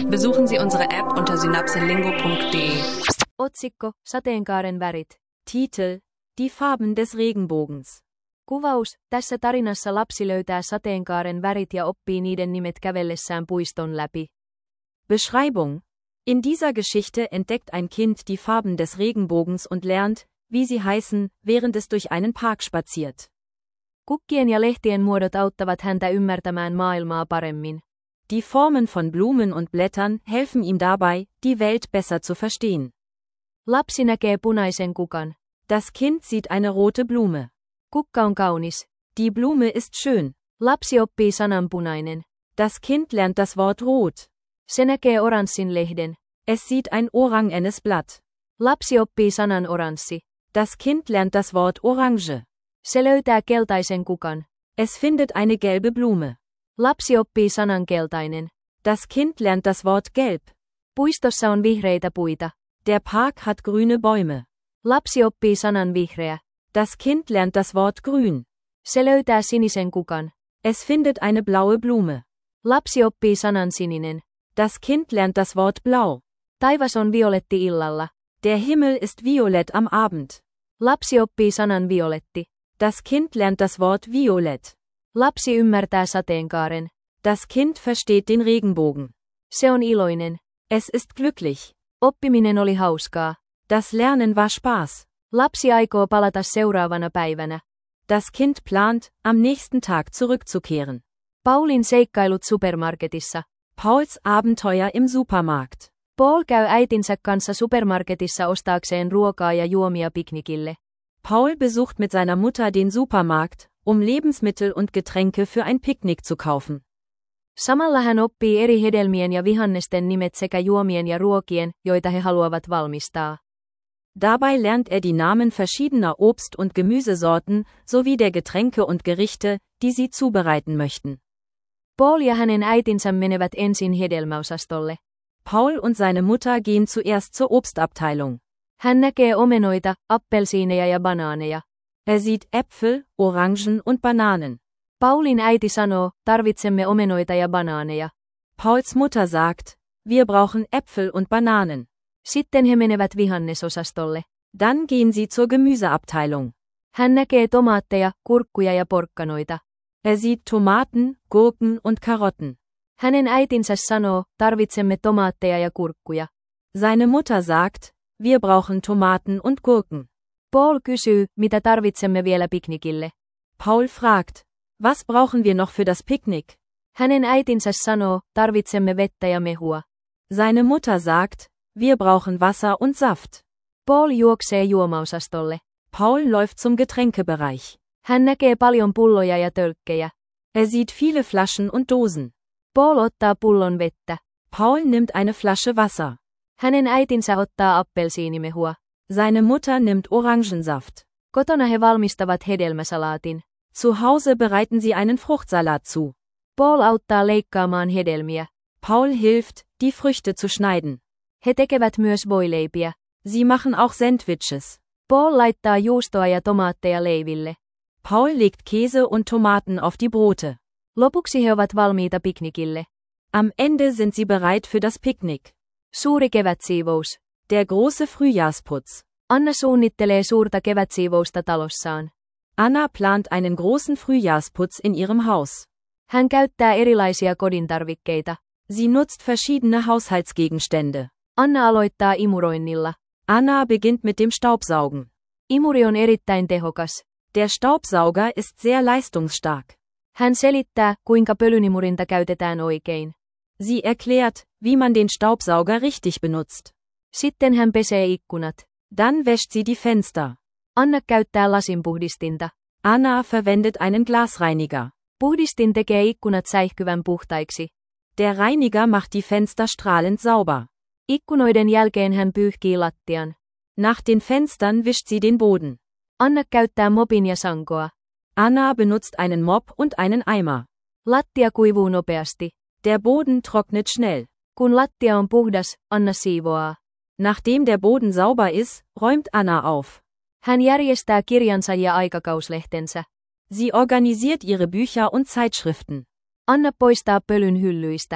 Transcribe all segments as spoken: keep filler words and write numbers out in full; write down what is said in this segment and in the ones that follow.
Besuchen Sie unsere App unter synapselingo punkt de. Otsikko, sateenkaaren värit. Titel, Die Farben des Regenbogens. Kuvaus, tässä tarinassa lapsi löytää sateenkaaren värit ja oppii niiden nimet kävellessään puiston läpi. Beschreibung. In dieser Geschichte entdeckt ein Kind die Farben des Regenbogens und lernt, wie sie heißen, während es durch einen Park spaziert. Kukkien ja lehtien muodot auttavat häntä ymmärtämään maailmaa paremmin. Die Formen von Blumen und Blättern helfen ihm dabei, die Welt besser zu verstehen. Lapsi näkee punaisen kukan. Das Kind sieht eine rote Blume. Kukka on kaunis. Die Blume ist schön. Lapsi oppii sanan punainen. Das Kind lernt das Wort rot. Se näkee oranssin lehden. Es sieht ein orangenes Blatt. Lapsi oppii sanan oranssi. Das Kind lernt das Wort orange. Se löytää keltaisen kukan. Es findet eine gelbe Blume. Lapsi oppii sanan keltainen. Das Kind lernt das Wort gelb. Puistossa on vihreitä puita. Der Park hat grüne Bäume. Lapsi oppii sanan vihreä. Das Kind lernt das Wort grün. Se löytää sinisen kukan. Es findet eine blaue Blume. Lapsi oppii sanan sininen. Das Kind lernt das Wort blau. Taivas on violetti illalla. Der Himmel ist violett am Abend. Lapsi oppii sanan violetti. Das Kind lernt das Wort violett. Lapsi ymmärtää sateenkaaren. Das Kind versteht den Regenbogen. Se on iloinen. Es ist glücklich. Oppiminen oli hauskaa. Das Lernen war Spaß. Lapsi aikoo palata seuraavana päivänä. Das Kind plant, am nächsten Tag zurückzukehren. Paulin seikkailut supermarketissa. Pauls Abenteuer im Supermarkt. Paul käy äitinsä kanssa supermarketissa ostaakseen ruokaa ja juomia piknikille. Paul besucht mit seiner Mutter den Supermarkt, um Lebensmittel und Getränke für ein Picknick zu kaufen. Samalla hän oppii eri hedelmien ja vihannesten nimet sekä juomien ja ruokien, joita he haluavat valmistaa. Dabei lernt er die Namen verschiedener Obst- und Gemüsesorten sowie der Getränke und Gerichte, die sie zubereiten möchten. Paul ja hänen äitinsä menevät ensin hedelmäosastolle. Paul und seine Mutter gehen zuerst zur Obstabteilung. Hän näkee omenoita, appelsiineja ja banaaneja. Er sieht Äpfel, Orangen und Bananen. Paulin äiti sanoo, tarvitsemme omenoita ja banaaneja. Pauls Mutter sagt, wir brauchen Äpfel und Bananen. Sitten he menevät vihannesosastolle. Dann gehen sie zur Gemüseabteilung. Hän näkee tomaatteja, kurkkuja ja porkkanoita. Er sieht Tomaten, Gurken und Karotten. Hänen äitinsä sanoo, tarvitsemme tomaatteja ja kurkkuja. Seine Mutter sagt, wir brauchen Tomaten und Gurken. Paul kysyy, mitä tarvitsemme vielä piknikille. Paul fragt, was brauchen wir noch für das Picknick? Hänen äitinsä sanoo, tarvitsemme vettä ja mehua. Seine Mutter sagt, wir brauchen Wasser und Saft. Paul juoksee juomaosastolle. Paul läuft zum Getränkebereich. Hän näkee paljon pulloja ja tölkkejä. Er sieht viele Flaschen und Dosen. Paul ottaa pullon vettä. Paul nimmt eine Flasche Wasser. Hänen äitinsä ottaa appelsiinimehua. Seine Mutter nimmt Orangensaft. Kotona he valmistavat hedelmäsalaatin. Zu Hause bereiten sie einen Fruchtsalat zu. Paul auttaa leikkaamaan hedelmiä. Paul hilft, die Früchte zu schneiden. He tekevät myös voileipiä. Sie machen auch Sandwiches. Paul laittaa juustoa ja tomaatteja leiville. Paul legt Käse und Tomaten auf die Brote. Lopuksi he ovat valmiita piknikille. Am Ende sind sie bereit für das Picknick. Suuri kevätsiivous. Der große Frühjahrsputz. Anna suunnittelee suurta kevätsiivousta talossaan. Anna plant einen großen Frühjahrsputz in ihrem Haus. Hän käyttää erilaisia kodintarvikkeita. Sie nutzt verschiedene Haushaltsgegenstände. Anna aloittaa imuroinnilla. Anna beginnt mit dem Staubsaugen. Imuri on erittäin tehokas. Der Staubsauger ist sehr leistungsstark. Hän selittää, kuinka pölynimurinta käytetään oikein. Sie erklärt, wie man den Staubsauger richtig benutzt. Sitten hän pesee ikkunat. Dann wäscht sie die Fenster. Anna käyttää lasinpuhdistinta. Anna verwendet einen Glasreiniger. Puhdistin tekee ikkunat säihkyvän puhtaiksi. Der Reiniger macht die Fenster strahlend sauber. Ikkunoiden jälkeen hän pyyhkii lattian. Nach den Fenstern wischt sie den Boden. Anna käyttää mopin ja sankoa. Anna benutzt einen Mop und einen Eimer. Lattia kuivuu nopeasti. Der Boden trocknet schnell. Kun lattia on puhdas, Anna siivoaa. Nachdem der Boden sauber ist, räumt Anna auf. Hän järjestää kirjansa ja aikakauslehtensä. Sie organisiert ihre Bücher und Zeitschriften. Anna poistaa pölyn hyllyistä.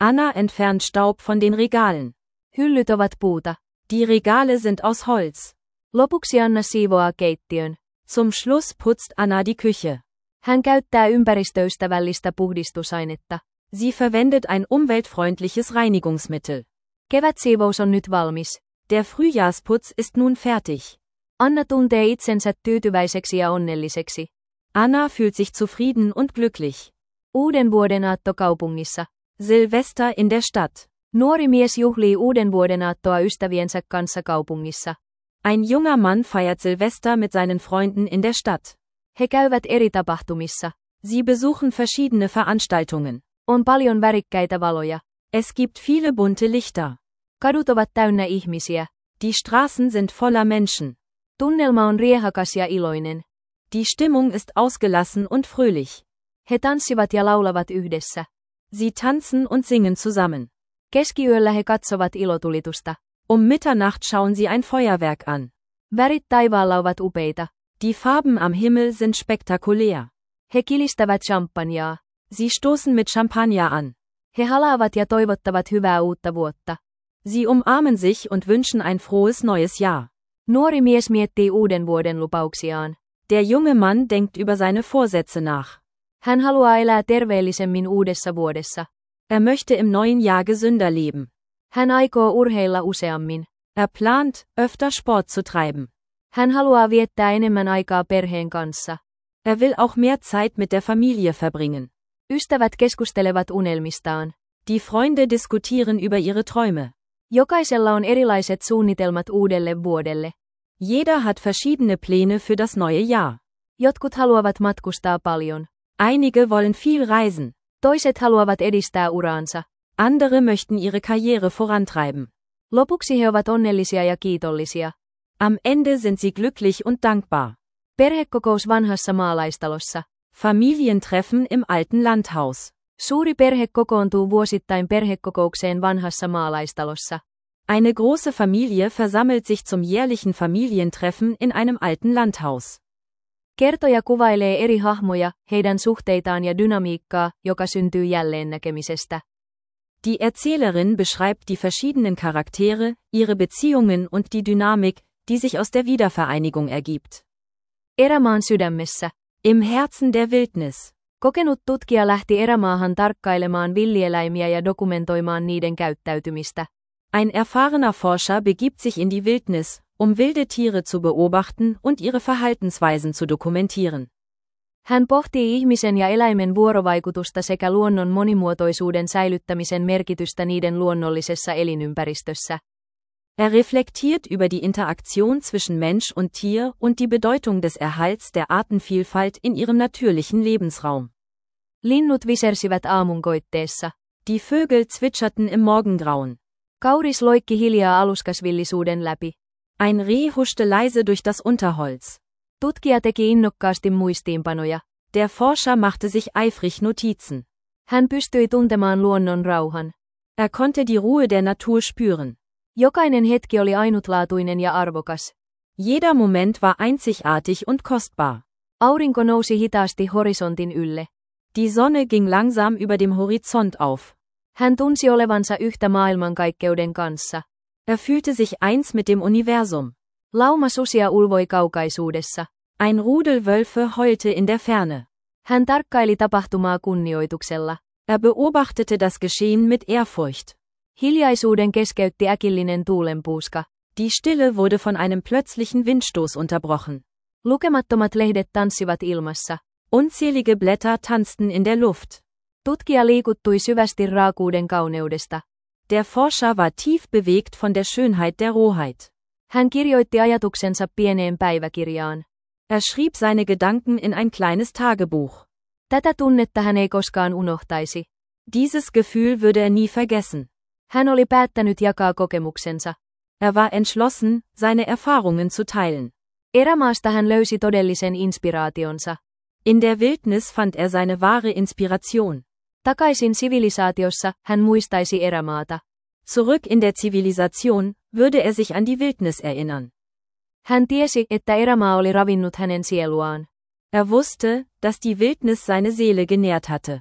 Anna entfernt Staub von den Regalen. Hyllyt ovat puuta. Die Regale sind aus Holz. Lopuksi Anna siivoaa keittiön. Zum Schluss putzt Anna die Küche. Hän käyttää ympäristöystävällistä puhdistusainetta. Sie verwendet ein umweltfreundliches Reinigungsmittel. Kevätsiivous on nyt valmis. Der Frühjahrsputz ist nun fertig. Anna tuntee itsensä tyytyväiseksi ja onnelliseksi. Anna fühlt sich zufrieden und glücklich. Uuden vuoden aatto kaupungissa. Silvester in der Stadt. Nuori mies juhlii uuden vuoden aattoa ystäviensä kanssa kaupungissa. Ein junger Mann feiert Silvester mit seinen Freunden in der Stadt. He käyvät eri tapahtumissa. Sie besuchen verschiedene Veranstaltungen. On paljon värikkäitä valoja. Es gibt viele bunte Lichter. Kadut ovat täynnä ihmisiä. Die Straßen sind voller Menschen. Tunnelma on riehakas ja iloinen. Die Stimmung ist ausgelassen und fröhlich. He tanssivat ja laulavat yhdessä. Sie tanzen und singen zusammen. Keskiyöllä he katsovat ilotulitusta. Um Mitternacht schauen sie ein Feuerwerk an. Värit taivaalla ovat upeita. Die Farben am Himmel sind spektakulär. He kilistävät champagnea. Sie stoßen mit Champagner an. He halaavat ja toivottavat hyvää uutta vuotta. Sie umarmen sich und wünschen ein frohes neues Jahr. Nuori mies miettii uuden vuoden lupauksiaan. Der junge Mann denkt über seine Vorsätze nach. Hän haluaa elää terveellisemmin uudessa vuodessa. Er möchte im neuen Jahr gesünder leben. Hän aikoo urheilla useammin. Er plant, öfter Sport zu treiben. Hän haluaa viettää enemmän aikaa perheen kanssa. Er will auch mehr Zeit mit der Familie verbringen. Ystävät keskustelevat unelmistaan. Die Freunde diskutieren über ihre Träume. Jokaisella on erilaiset suunnitelmat uudelle vuodelle. Jeder hat verschiedene Pläne für das neue Jahr. Jotkut haluavat matkustaa paljon. Einige wollen viel reisen. Toiset haluavat edistää uraansa. Andere möchten ihre Karriere vorantreiben. Lopuksi he ovat onnellisia ja kiitollisia. Am Ende sind sie glücklich und dankbar. Perhekokous vanhassa maalaistalossa. Familientreffen im alten Landhaus. Suuri perhe kokoontuu vuosittain perhekokoukseen vanhassa maalaistalossa. Eine große Familie versammelt sich zum jährlichen Familientreffen in einem alten Landhaus. Kertoja kuvailee eri hahmoja, heidän suhteitaan ja dynamiikkaa, joka syntyy jälleennäkemisestä. Die Erzählerin beschreibt die verschiedenen Charaktere, ihre Beziehungen und die Dynamik, die sich aus der Wiedervereinigung ergibt. Erämaan sydämessä. Im Herzen der Wildnis. Kokenut tutkija lähti erämaahan tarkkailemaan villieläimiä ja dokumentoimaan niiden käyttäytymistä. Ein erfahrener Forscher begibt sich in die Wildnis, um wilde Tiere zu beobachten und ihre Verhaltensweisen zu dokumentieren. Hän pohtii ihmisen ja eläimen vuorovaikutusta sekä luonnon monimuotoisuuden säilyttämisen merkitystä niiden luonnollisessa elinympäristössä. Er reflektiert über die Interaktion zwischen Mensch und Tier und die Bedeutung des Erhalts der Artenvielfalt in ihrem natürlichen Lebensraum. Linnut visersivät aamunkoitteessa. Die Vögel zwitscherten im Morgengrauen. Kauris loikki hiljaa aluskasvillisuuden läpi. Ein Reh huschte leise durch das Unterholz. Tutkija teki innokkaasti muistiinpanoja. Der Forscher machte sich eifrig Notizen. Hän pystyi tuntemaan luonnon rauhan. Er konnte die Ruhe der Natur spüren. Jokainen hetki oli ainutlaatuinen ja arvokas. Jeder Moment war einzigartig und kostbar. Aurinko nousi hitaasti horisontin ylle. Die Sonne ging langsam über dem Horizont auf. Hän tunsi olevansa yhtä maailmankaikkeuden kanssa. Er fühlte sich eins mit dem Universum. Lauma susia ulvoi kaukaisuudessa. Ein Rudel Wölfe heulte in der Ferne. Hän tarkkaili tapahtumaa kunnioituksella. Er beobachtete das Geschehen mit Ehrfurcht. Hiljaisuuden keskeytti äkillinen tuulenpuuska. Die Stille wurde von einem plötzlichen Windstoß unterbrochen. Lukemattomat lehdet tanssivat ilmassa. Unzählige Blätter tanzten in der Luft. Tutkija liikuttui syvästi raakuuden kauneudesta. Der Forscher war tief bewegt von der Schönheit der Rohheit. Hän kirjoitti ajatuksensa pieneen päiväkirjaan. Er schrieb seine Gedanken in ein kleines Tagebuch. Tätä tunnetta hän ei koskaan unohtaisi. Dieses Gefühl würde er nie vergessen. Hän oli päättänyt jakaa kokemuksensa. Er war entschlossen, seine Erfahrungen zu teilen. Erämaasta hän löysi todellisen inspiraationsa. In der Wildnis fand er seine wahre Inspiration. Takaisin sivilisaatiossa, hän muistaisi erämaata. Zurück in der Zivilisation würde er sich an die Wildnis erinnern. Hän tiesi, että erämaa oli ravinnut hänen sieluaan. Er wusste, dass die Wildnis seine Seele genährt hatte.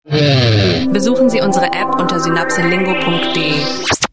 Besuchen Sie unsere App unter synapselingo punkt de.